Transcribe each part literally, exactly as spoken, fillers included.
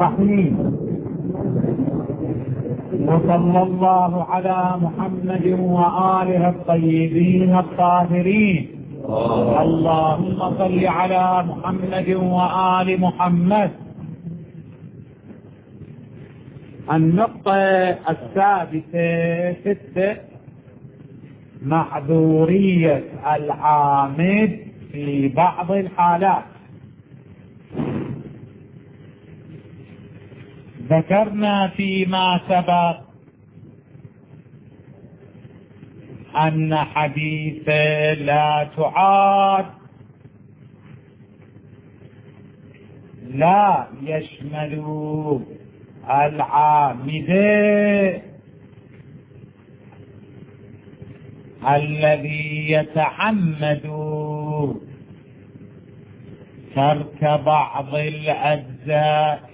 الرحيم. وصلى الله على محمد وآله الطيبين الطاهرين. اللهم صل على محمد وآل محمد. النقطة السادسة ستة: محظورية العامد في بعض الحالات. ذكرنا فيما سبق أن حديث لا تعاد لا يشمل العامد الذي يتعمد ترك بعض الأجزاء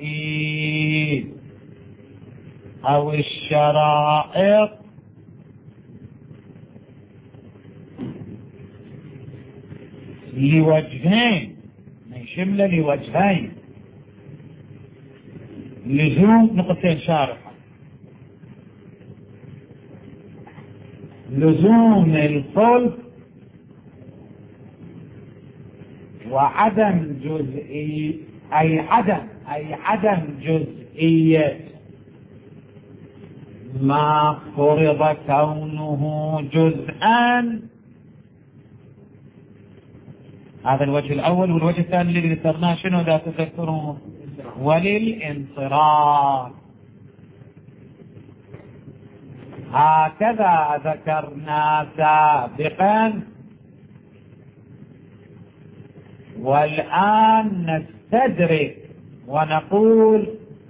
أو الشرائط لوجهين، يشمل لوجهين: لزوم نقطتين شارحة، لزوم الخلق وعدم جزئي أي عدم أي عدم جزئية ما فرض كونه جزءا. هذا الوجه الأول. والوجه الثاني اللي ذكرناه شنو إذا تذكرون؟ وللانصراف. هكذا ذكرنا سابقا، والآن نستدرك ونقول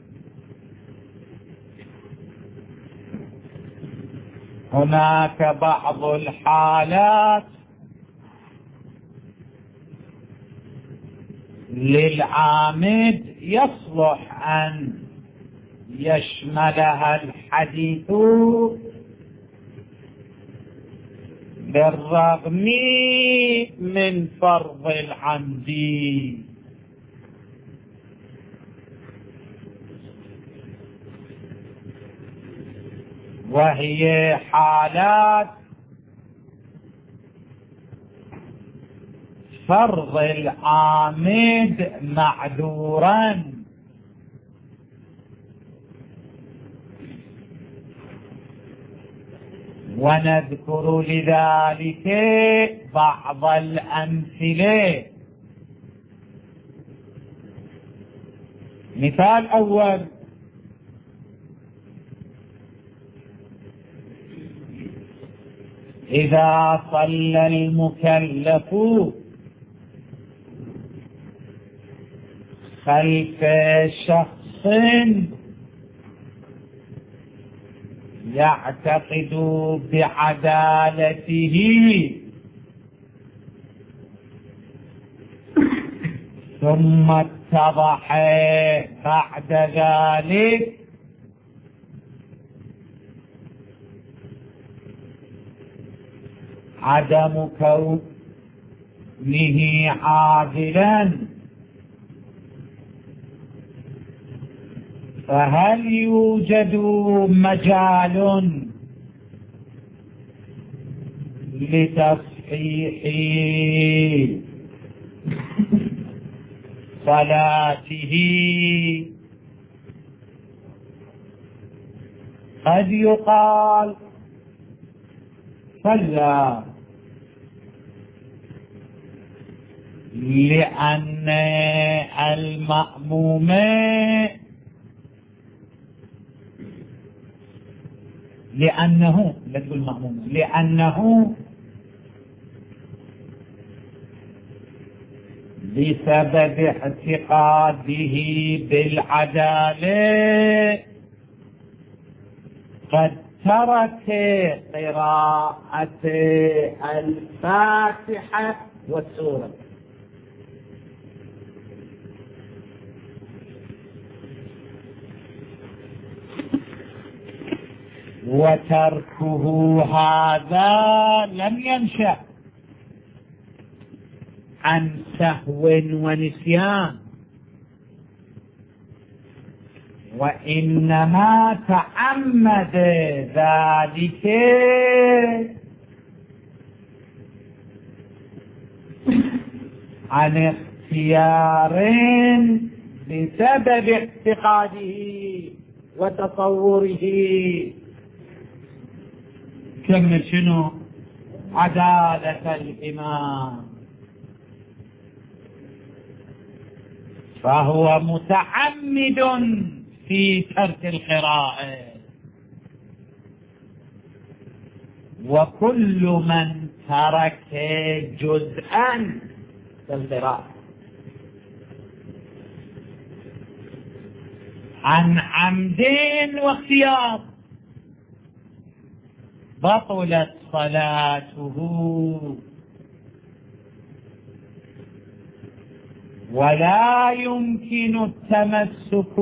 هناك بعض الحالات للعامد يصلح أن يشملها الحديث بالرغم من فرض العمد، وهي حالات فرض العامد معذورا، ونذكر لذلك بعض الأمثلة. مثال أول: إذا صلى المكلف خلف شخص يعتقد بعدالته ثم اتضح بعد ذلك عدم كونه عادلا، فهل يوجد مجال لتصحيح صلاته؟ قد يقال صلى لأن المأموم لأنه لا تقول مأموم لأنه بسبب اعتقاده بالعدالة قد ترك قراءة الفاتحة والسورة. وتركه هذا لم ينشأ عن سهو ونسيان، وإنما تعمد ذلك عن اختيار بسبب اعتقاده وتصوره. كمل شنو؟ عدالة الإمام، فهو متعمد في ترك القراءة. وكل من ترك جزءا في القراءة عن عمد واختيار بطلت صلاته، ولا يمكن التمسك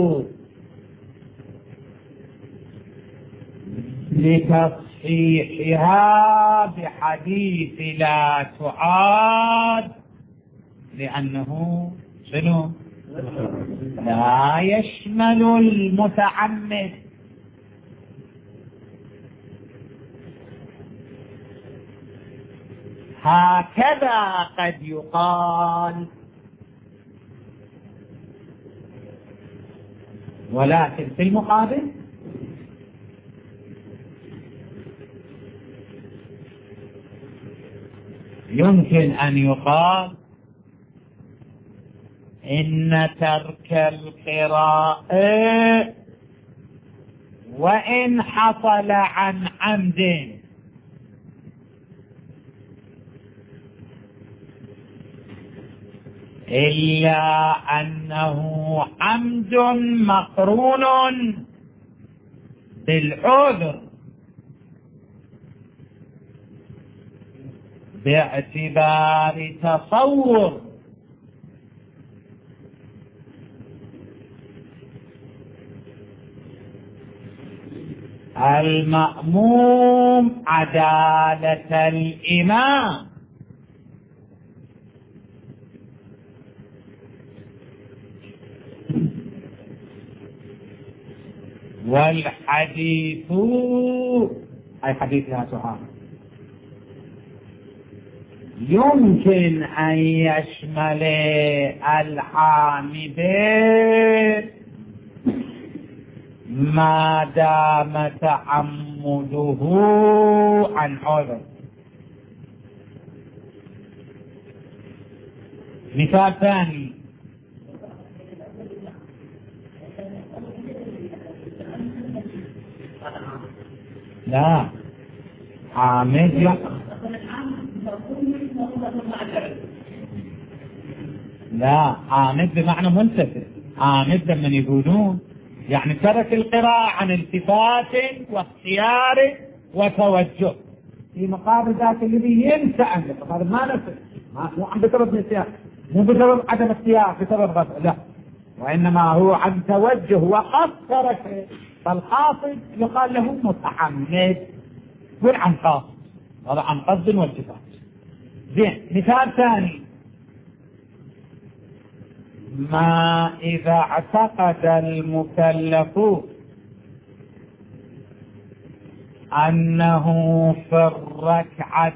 لتصحيحها بحديث لا تعاد، لأنه شنو؟ لا يشمل المتعمد. هكذا قد يقال، ولكن في المقابل يمكن أن يقال إن ترك القراءة وإن حصل عن عمد إلا أنه عمد مقرون بالعذر باعتبار تصور المأموم عدالة الإمام. والحديث أي حديث لا تعارض يمكن أن يشمل الحامد ما دام تعمده عن عذر. مثال ثاني، لا عامد يقرأ، لا عامد بمعنى منتفع. عامد لمن يقولون يعني ترك القراءة عن التفات واختيار وتوجه، في مقابل ذاك الذي ينسى عنه. هذا ما نسى، مو عن بسبب نسيان، مو بسبب عدم اختيار، بسبب غفلة، لا، وإنما هو عن توجه وقد ترك. فالقاصد يقال له متعمد، يقول عن قاصد، هذا عن قصد والتفات. زين، مثال ثاني، ما إذا اعتقد المكلف أنه في الركعة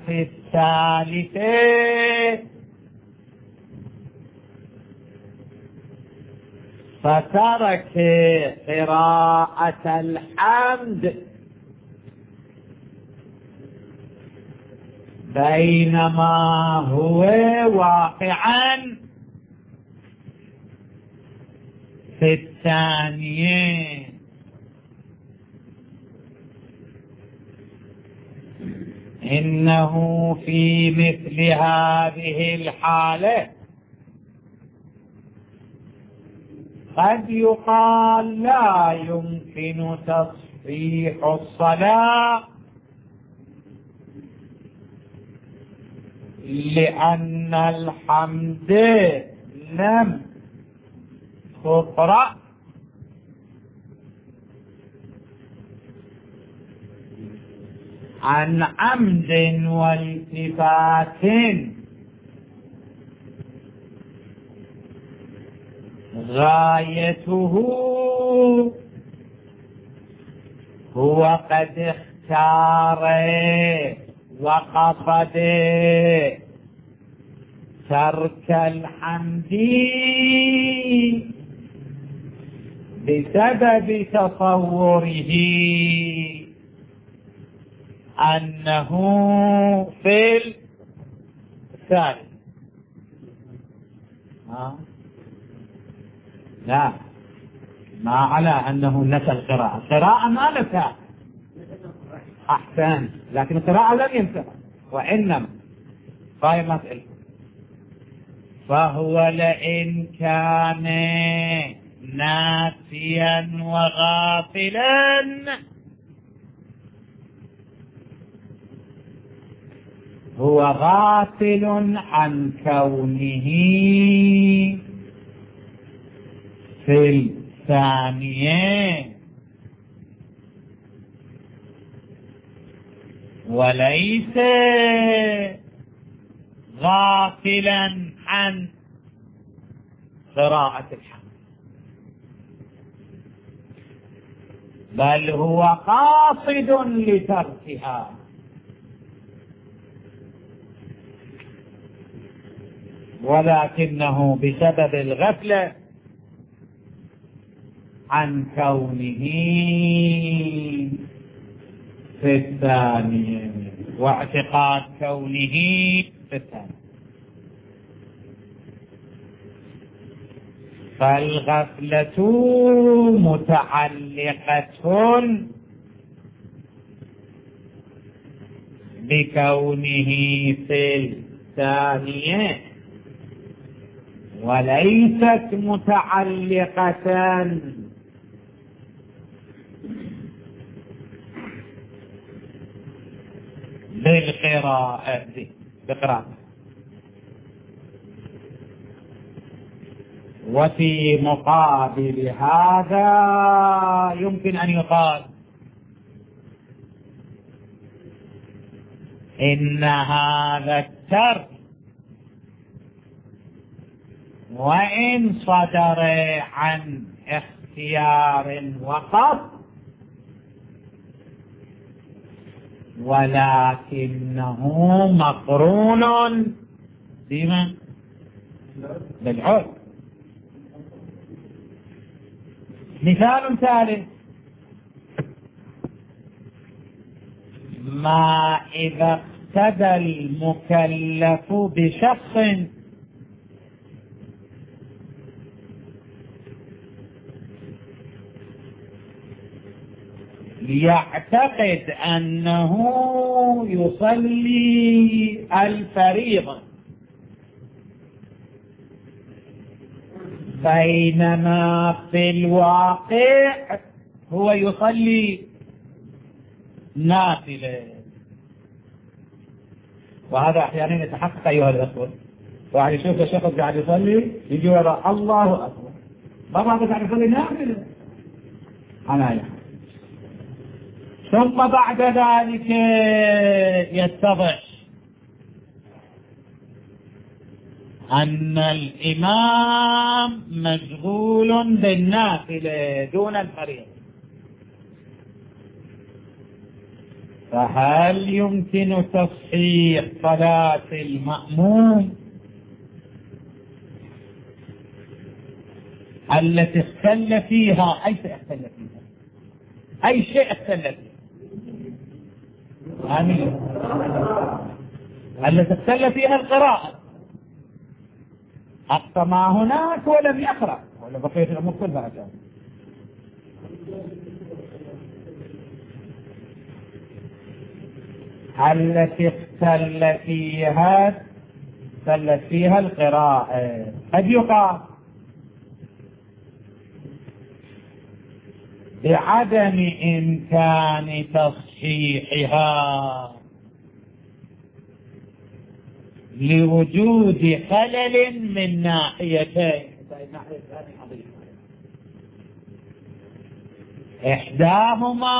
الثالثة فترك قراءة الحمد بينما هو واقعا في الثانية، إنه في مثل هذه الحالة قد يقال لا يمكن تصحيح الصلاة، لأن الحمد لم تقرأ عن عمد والتفات غايته هو قد اختار وقصد ترك الحمد بسبب تصوره أنه في الثالث. آه. لا، ما على أنه نسى القراءة، القراءة ما نسى، أحسن، لكن القراءة لم ينسى، وإنما فهي مسألة. فهو لئن كان ناسيا وغافلا هو غافل عن كونه في الثانية وليس غافلا عن قراءة الحمد، بل هو قاصد لتركها، ولكنه بسبب الغفلة عن كونه في الثانية واعتقاد كونه في الثانية. فالغفلة متعلقة بكونه في الثانية وليست متعلقة بالقراءة بقراءة. وفي مقابل هذا يمكن أن يقال إن هذا الترك وإن صدر عن اختيار وقف ولكنه مقرون بما بالعرف. مثال ثالث: ما إذا اقتدى المكلف بشخص يعتقد أنه يصلي الفريضة بينما في الواقع هو يصلي نافلة. وهذا أحيانا يتحقق أيها الأخوة، واحد يشوف الشخص قاعد يصلي يجي وراء الله أكبر، بابا قاعد يصلي نافلة أنا يعني. ثم بعد ذلك يتضح أن الإمام مشغول بالنافلة دون الفريضة، فهل يمكن تصحيح صلاة المأموم التي اختل فيها أي شيء اختل فيها أي شيء اختل فيها آمين التي اختل فيها القراءة، أقصى ما هناك ولم يقرأ ولا بقية الأمور كلها عشان التي اختل فيها اختلت فيها القراءة. قد يقال بعدم إمكان تصحيحها لوجود خلل من ناحيتين. إحداهما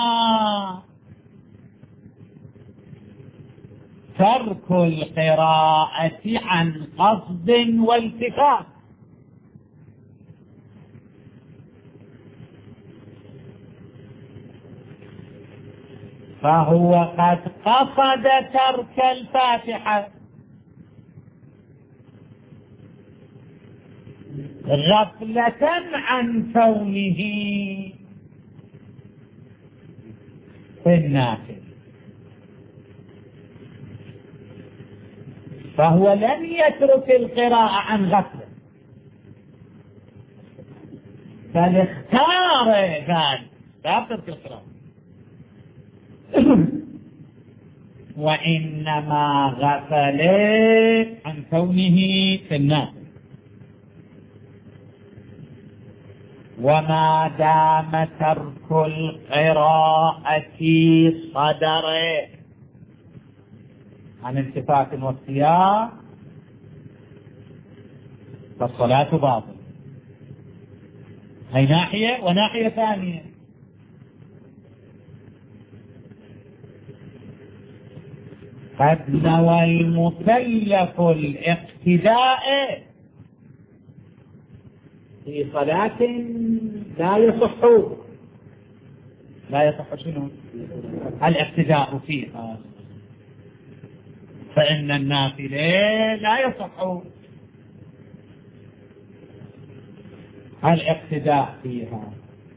ترك القراءة عن قصد والتفات، فهو قد قصد ترك الفاتحة غفلة عن كونه في النافل، فهو لم يترك القراءة عن غفلة، بل اختار ذلك لا ترك القراءة، وإنما غفل عن كونه في النافل. وما دام ترك القراءة صدره عن التفات واختيار فالصلاة باطلة. هي ناحية، وناحية ثانية قد نوى المكلف الاقتداء في صلاة لا يصح لا يصح شنو الاقتداء فيها، فإن النافلة لا يصح الاقتداء فيها.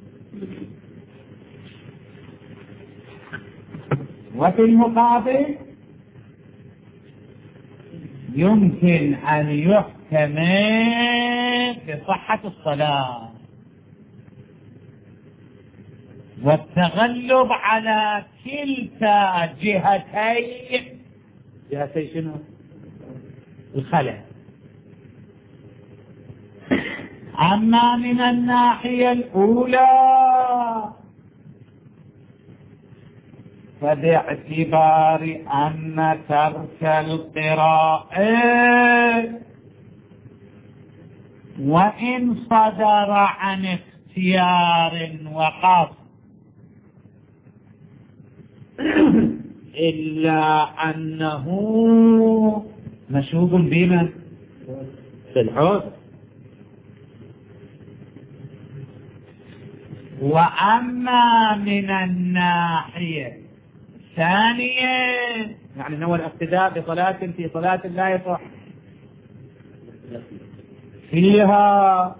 وفي المقابل يمكن أن يحكم بصحة الصلاة والتغلب على كلتا جهتي جهتي شنو الخلل. أما من الناحية الأولى فباعتبار أن ترك القراءة وإن صدر عن اختيار وقصد إلا أنه مشوب بمن في الحكم. وأما من الناحية الثانية يعني هو الاقتداء بصلاة في صلاة لا يصح فيها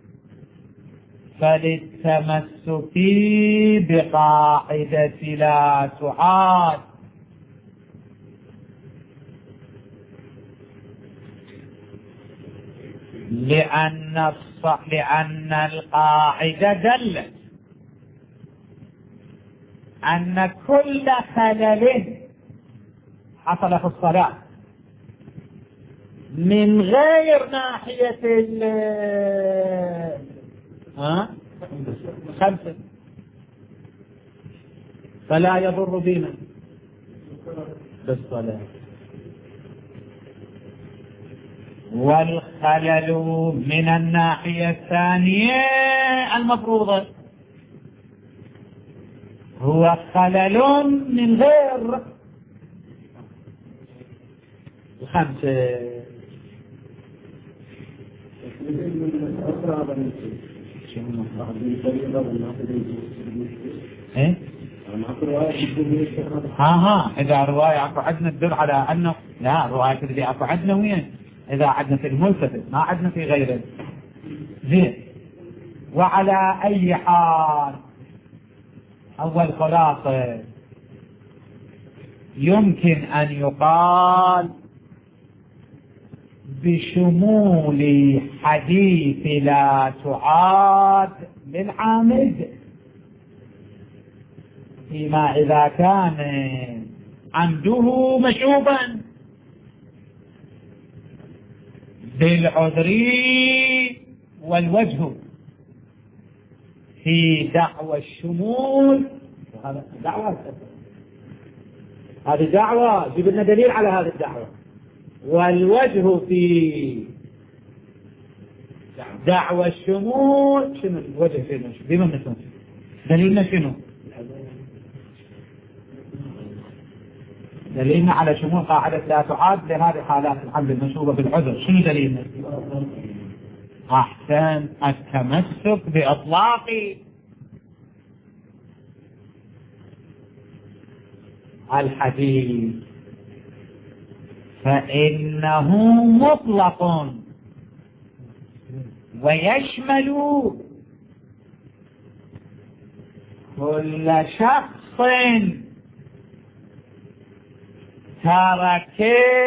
فللتمسك بقاعدة لا تعاد، لأن لأن القاعدة دلت أن كل خلل حصل في الصلاة من غير ناحية ال ها خمسة فلا يضر بنا بالصلاة. والخلل من الناحية الثانية المفروضة هو خلل من غير الخمسة. ايه ها ها اذا رواية اكو عندنا تدل على انه لا رواية اللي اكو عندنا وين اذا عندنا في الملتفت ما عندنا في غيره زين. وعلى اي حال اول خلاصة يمكن ان يقال بشمول حديث لا تعاد للعامد فيما إذا كان عمده مشوبا بالعذر والوجه في دعوى الشمول. هذا دعوة هذه دعوة جيب لنا دليل على هذه الدعوة. والوجه في دعوى الشمول شنو الوجه شنو بما مثلا دليلنا شنو دليلنا على شمول قاعدة لا تعاد لهذه حالات الحمل المنشوبة بالعذر. شنو دليلنا؟ أحسن التمسك بإطلاق الحديث فإنه مطلق ويشمل كل شخص ترك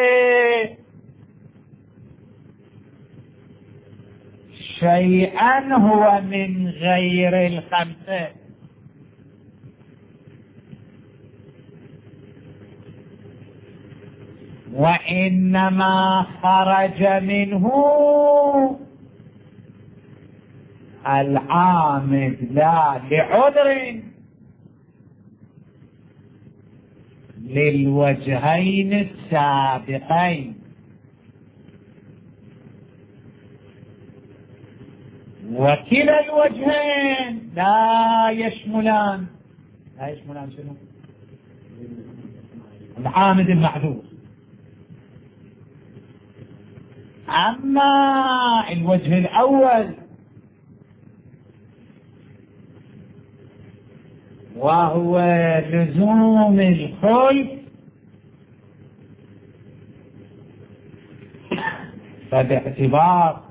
شيئا هو من غير الخمسة، وإنما خرج منه العامد لا لعذر للوجهين السابقين، وكلا الوجهين لا يشملان لا يشملان شنو؟ العامد المعذور. أما الوجه الأول وهو لزوم الخلف فباعتبار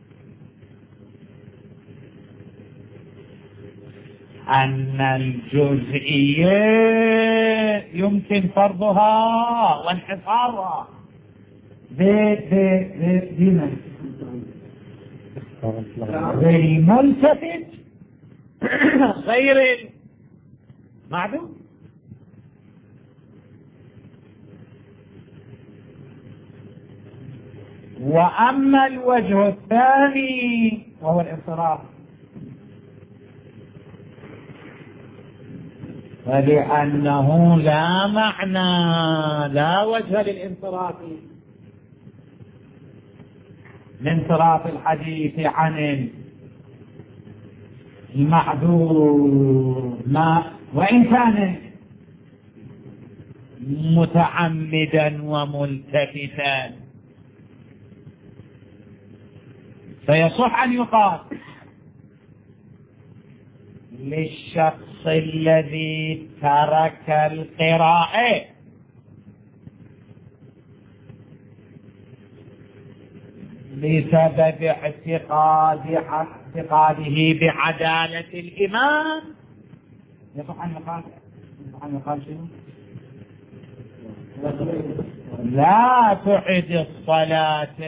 أن الجزئية يمكن فرضها وانحصارها بمن بالملتفت غير المعدوم. وأما الوجه الثاني وهو الانصراف فلأنه لا معنى لا وجه للانصراف لانصراف الحديث عن المعذور ما وإن كان متعمدا وملتفتا، فيصح أن يقال للشخص الذي ترك القراءة بسبب اعتقاد اعتقاده بعدالة الإمام، يصح أن يقال أن يقال شنو؟ لا تعد الصلاة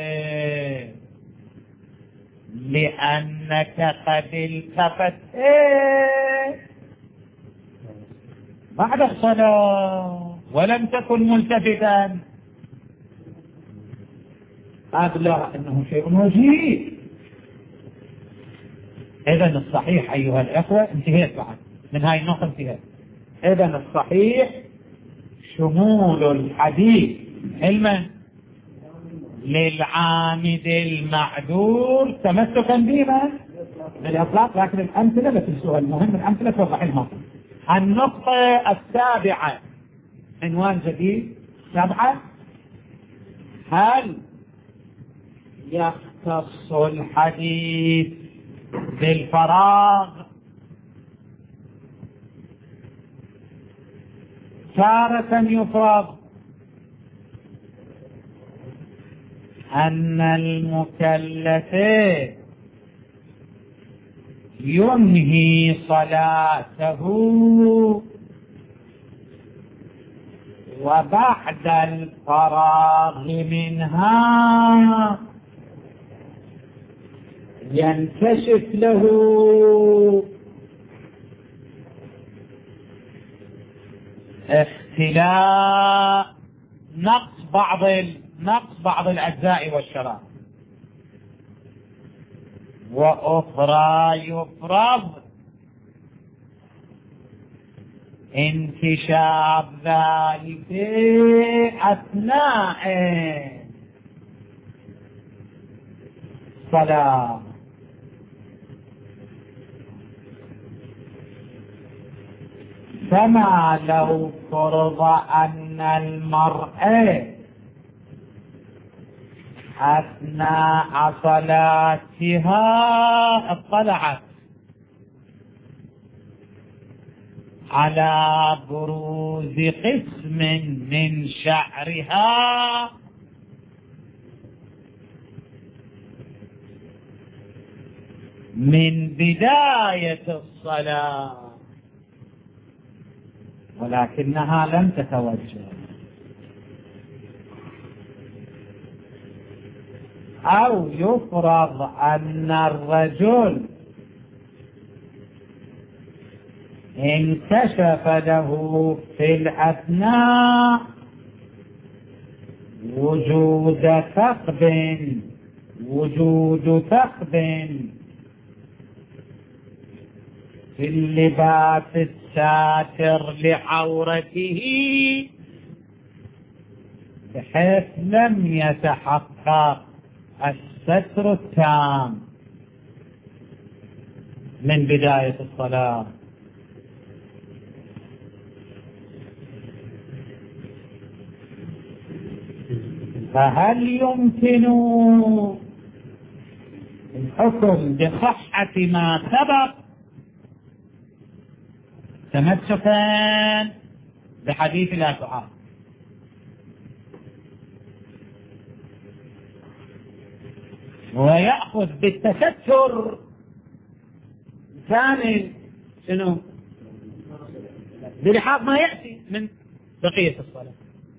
لأنك قد التفت بعد الصلاة ولم تكن ملتفتا، أبلغ أنه شيء وجيه. إذن الصحيح أيها الأخوة انتهيت بعد من هاي النقطة انتهيت. إذن الصحيح شمول الحديث علما للعامد المعذور تمسكا بما بالإطلاق، لكن الأمثلة بتنسوها، المهم الأمثلة توضح الموضوع. النقطة السابعة عنوان جديد سبعة: هل يختص الحديث بالفراغ؟ تارة يفرض أن المكلف ينهي صلاته وبعد الفراغ منها ينكشف له اختلاف نقص بعض نقص بعض الأجزاء والشرائط، وأخرى يفرض انكشاف ذلك أثناء الصلاة. كما لو فرض أن المرأة أثناء صلاتها اطلعت على بروز قسم من شعرها من بداية الصلاة، ولكنها لم تتوجه. أو يفرض أن الرجل انكشف له في الأثناء وجود ثقب وجود ثقب في اللباس الساتر لعورته، بحيث لم يتحقق الستر التام من بداية الصلاة. فهل يمكن الحكم بصحة ما سبق تمسكا بحديث لا تعارض؟ ويأخذ بالتستر ثاني شنو بلحاظ ما يأتي من بقية الصلاة.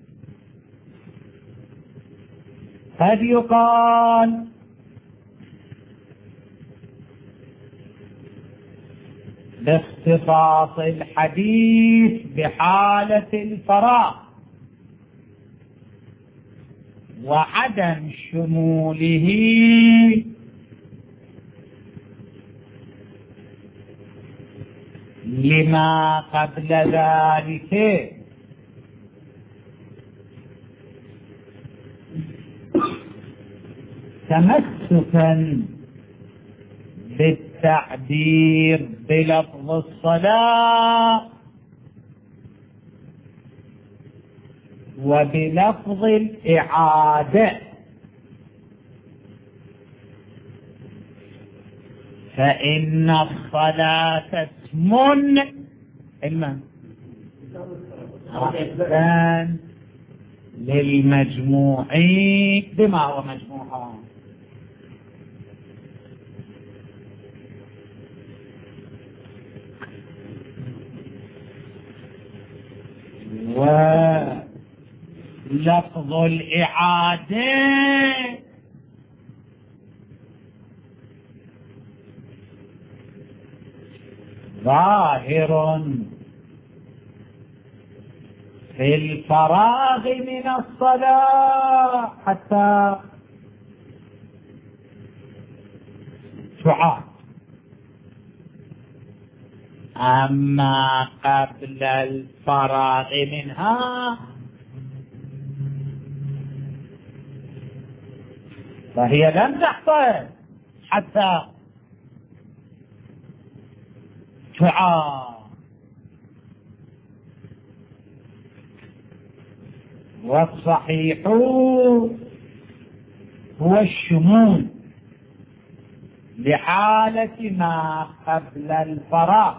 قد يقال باختصاص الحديث بحالة الفراغ وعدم شموله لما قبل ذلك، تمسكا بالتعبير بلفظ الصلاة وبلفظ الإعادة، فإن الصلاة اسم المن رأسان للمجموع بما هو مجموعة. ولفظ الإعادة ظاهر في الفراغ من الصلاة حتى تعاد، أما قبل الفراغ منها فهي لم تحصل حتى تعاد. والصحيح هو الشمول لحالة ما قبل الفراغ،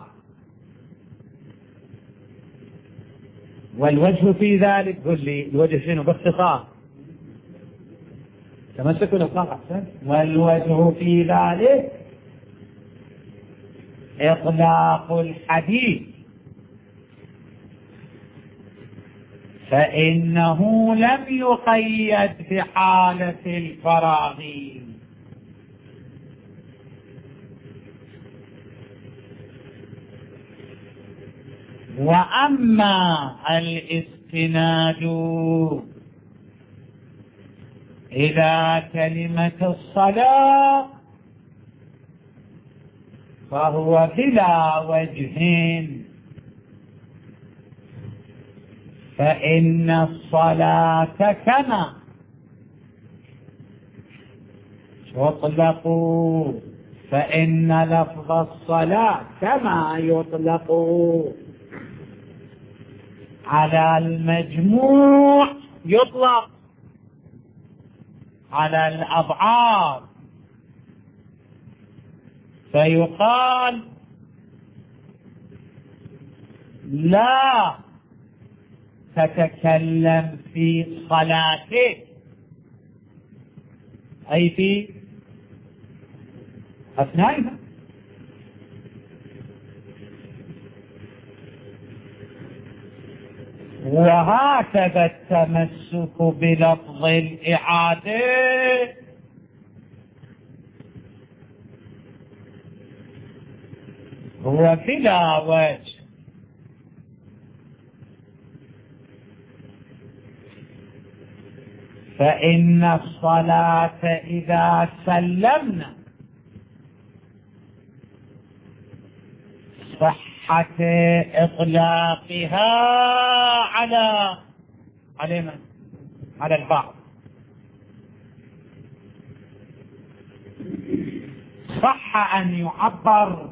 والوجه في ذلك قل لي الوجه شنو باختصار تمسكوا الأطلاق أحسن. والوجه في ذلك إطلاق الحديث، فإنه لم يقيد في حالة الفراغ، وأما الاستناد إلى كلمة الصلاة فهو بلا وجه، فإن الصلاة كما يطلق، فإن لفظ الصلاة كما يطلق على المجموع يطلق على الأبعاد، فيقال لا تتكلم في صلاتك، أي في أثنائها. وهكذا التمسك بلفظ الإعادة هو بلا وجه، فإن الصلاة إذا سلمنا صحة إطلاقها على على من؟ على البعض. صح أن يعبر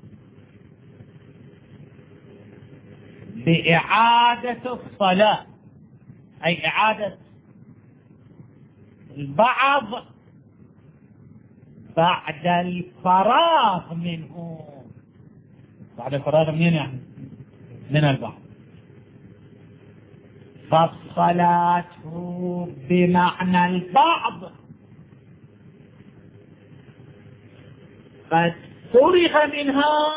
بإعادة الصلاة، أي إعادة البعض بعد الفراغ منه. بعد الفراغ منين يعني؟ من البعض. فالصلاة بمعنى البعض قد فرغ منها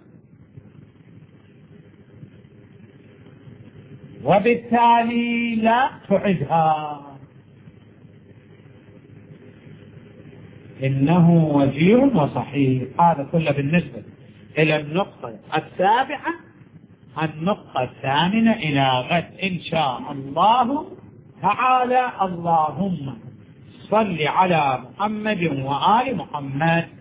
وبالتالي لا تعدها. إنه وجيه وصحيح. هذا كله بالنسبة إلى النقطة السابعة. النقطة الثامنة إلى غد إن شاء الله تعالى. اللهم صل على محمد وآل محمد.